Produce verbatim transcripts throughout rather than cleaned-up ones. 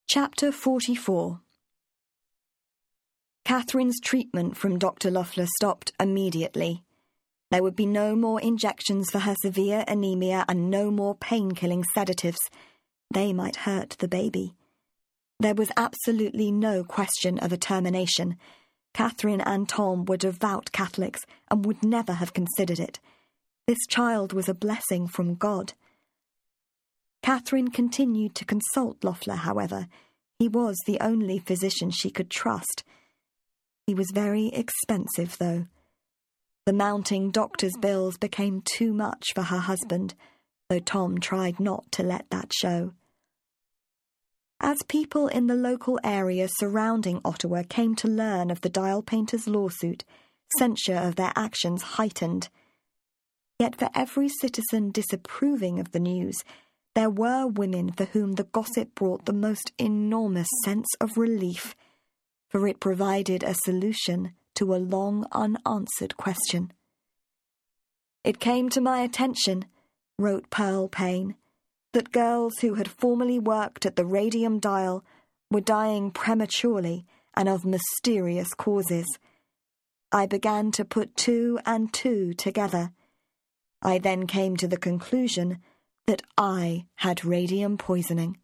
Chapter forty-four. Catherine's treatment from Doctor Loeffler stopped immediately. There would be no more injections for her severe anemia and no more pain-killing sedatives. They might hurt the baby. There was absolutely no question of a termination. Catherine and Tom were devout Catholics and would never have considered it. This child was a blessing from God. Catherine continued to consult Loeffler, however. He was the only physician she could trust. He was very expensive, though. The mounting doctor's bills became too much for her husband, though Tom tried not to let that show. As people in the local area surrounding Ottawa came to learn of the dial painter's lawsuit, censure of their actions heightened. Yet for every citizen disapproving of the news, there were women for whom the gossip brought the most enormous sense of relief, for it provided a solution to a long unanswered question. "It came to my attention," wrote Pearl Payne, "that girls who had formerly worked at the radium dial were dying prematurely and of mysterious causes. I began to put two and two together. I then came to the conclusion that I had radium poisoning."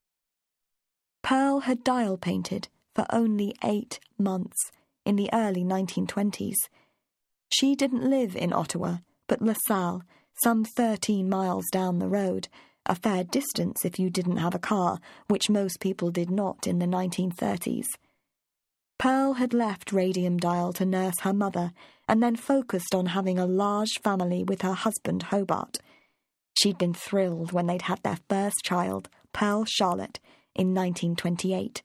Pearl had dial painted for only eight months in the early nineteen twenties. She didn't live in Ottawa, but LaSalle, some thirteen miles down the road, a fair distance if you didn't have a car, which most people did not in the nineteen thirties. Pearl had left Radium Dial to nurse her mother and then focused on having a large family with her husband Hobart. She'd been thrilled when they'd had their first child, Pearl Charlotte, in nineteen twenty-eight.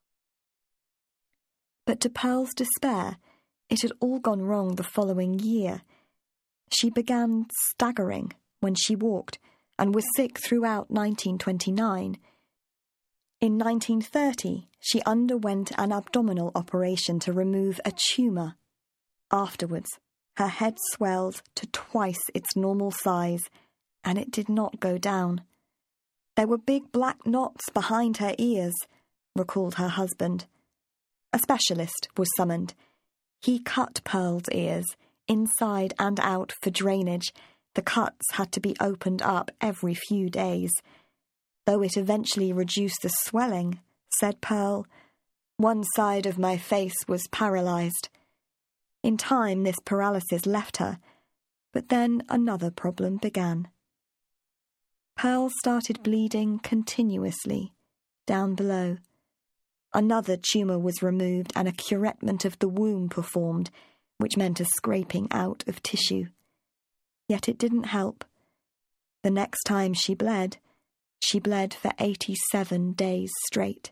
But to Pearl's despair, it had all gone wrong the following year. She began staggering when she walked and was sick throughout nineteen twenty-nine. In nineteen thirty, she underwent an abdominal operation to remove a tumour. Afterwards, her head swelled to twice its normal size, and it did not go down. "There were big black knots behind her ears," recalled her husband. A specialist was summoned. He cut Pearl's ears, inside and out, for drainage. The cuts had to be opened up every few days. Though it eventually reduced the swelling, said Pearl, "one side of my face was paralysed. In time, this paralysis left her, but then another problem began. Pearl started bleeding continuously, down below. Another tumour was removed and a curettement of the womb performed, which meant a scraping out of tissue. Yet it didn't help. The next time she bled, she bled for eighty-seven days straight.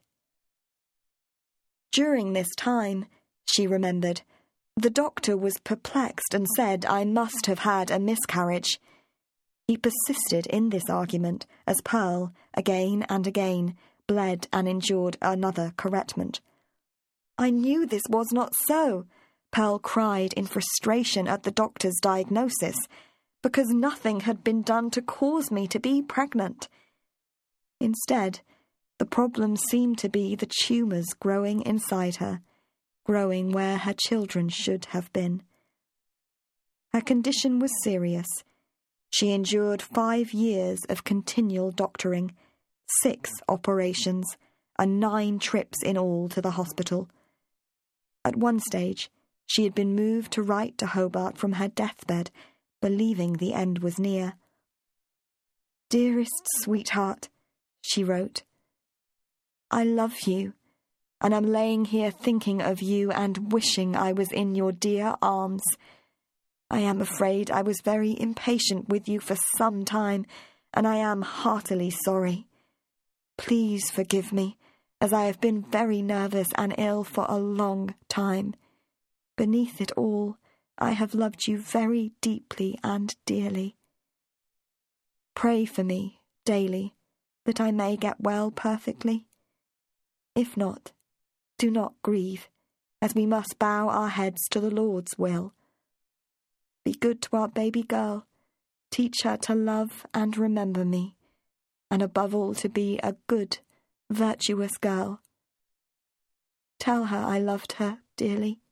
During this time, she remembered, the doctor was perplexed and said I must have had a miscarriage. He persisted in this argument as Pearl, again and again, bled and endured another curettement. "I knew this was not so," Pearl cried in frustration at the doctor's diagnosis, "because nothing had been done to cause me to be pregnant." Instead, the problem seemed to be the tumours growing inside her, growing where her children should have been. Her condition was serious. She endured five years of continual doctoring, six operations, and nine trips in all to the hospital. At one stage, she had been moved to write to Hobart from her deathbed, believing the end was near. "Dearest sweetheart," she wrote, "I love you, and am laying here thinking of you and wishing I was in your dear arms. I am afraid I was very impatient with you for some time, and I am heartily sorry. Please forgive me, as I have been very nervous and ill for a long time. Beneath it all, I have loved you very deeply and dearly. Pray for me daily, that I may get well perfectly. If not, do not grieve, as we must bow our heads to the Lord's will. Be good to our baby girl, teach her to love and remember me, and above all to be a good, virtuous girl. Tell her I loved her dearly.